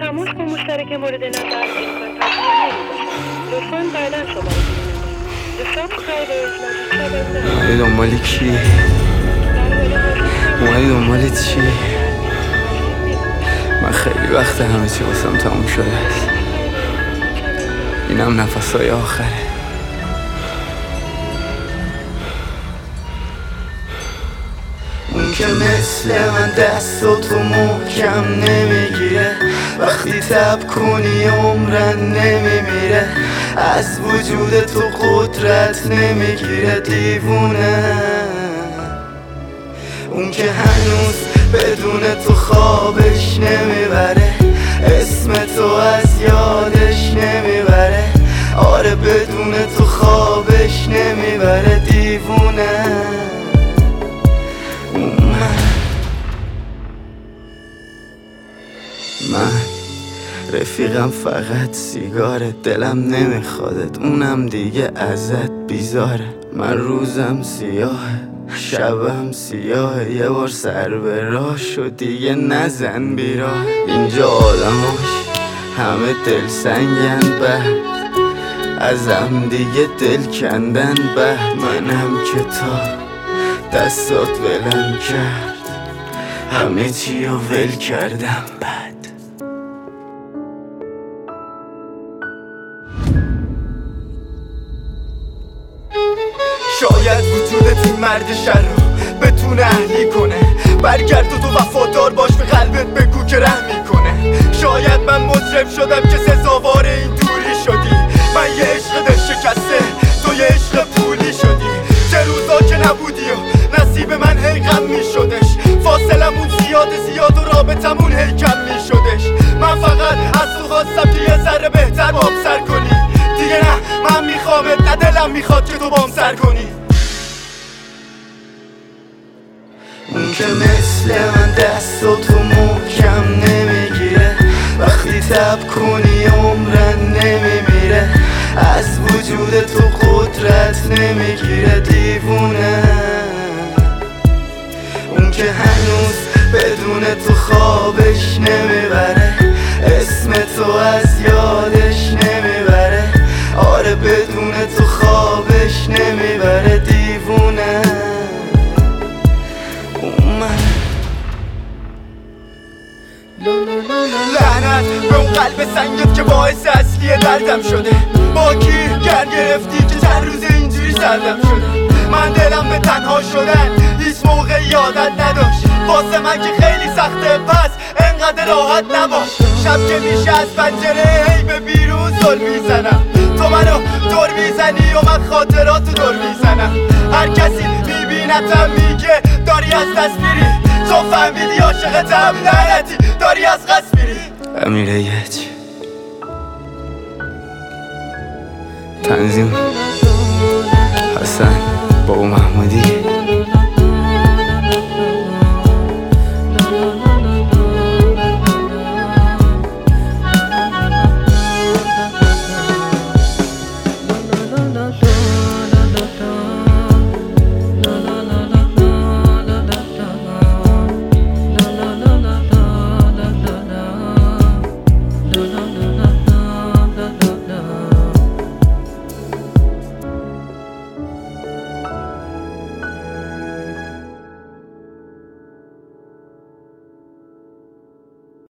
تماس با مشترک مورد نظر امکان پذیر نمی‌باشد. لطفاً بعداً شماره بزنید. The subscriber is not reachable now. اومدی دنبال کی؟ اومدی دنبال چی؟ من خیلی وقت همه چی واسم تموم شده است. اینم نفسای آخره. اون که مثل من دستاتو محکم نمیگیره، وقتی تب کنی عمرن نمیمیره، از وجود تو قدرت نمیگیره دیوونه. اون که هنوز بدون تو خوابش نمیبره، اسم تو از یادش نمیبره، آره بدون تو خوابش نمیبره دیوونه. من رفیقم فقط سیگاره، دلم نمیخوادت اونم دیگه ازت بیزاره. من روزم سیاهه شبم سیاهه، یه بار سر به راه شد دیگه نزن بیراه. اینجا آدماش همه دل سنگن، بعد ازم دیگه دل کندن، بعد منم که تا دستات ولم کرد همه چی رو ول کردم. بعد شاید وجودت این مرد شر رو بتونه اهلی کنه، برگرد تو وفادار باش، به قلبت بگو که رحم میکنه. شاید من مجرم شدم که سزاوار این دوری شدی، من یه عشق دل شکسته تو یه عشق پولی شدی. چه روزا که نبودی و نصیب من هی غم میشدش، فاصلمون زیاد و رابطمون هی کم میشدش. من فقط از تو خواستم که یه ذره بهتر بام سر کنی، دیگه نه من میخوامت نه دلم میخواد که تو بام سر کنی. اون که مثل من دستاتو محکم نمیگیره، وقتی تب کنی عمرن نمیمیره، از وجود تو قدرت نمیگیره دیوونه. اون که هنوز بدون تو خوابش نمیبره، اسم تو از یادش نمیبره، آره بدون تو خوابش نمیبره دیوونه. لعنت به اون قلب سنگت که باعث اصلی دردم شده، با کی گر گرفتی که چند روز اینجوری سردم شده. من دلم به تنها شدن هیچ موقع یادت نداشت، واسه من که خیلی سخته پس انقدر راحت نباش. شب که میشه از پنجره هی به بیرون زل میزنم، تو منو دور میزنی و من خاطراتو دور میزنم. هر کسی میبینتم میگه داری از دست میری، تو فهمیدی عاشقتم لعنتی داری از قصد میری. امیره یچ تنظیم حسن بابا محمودی.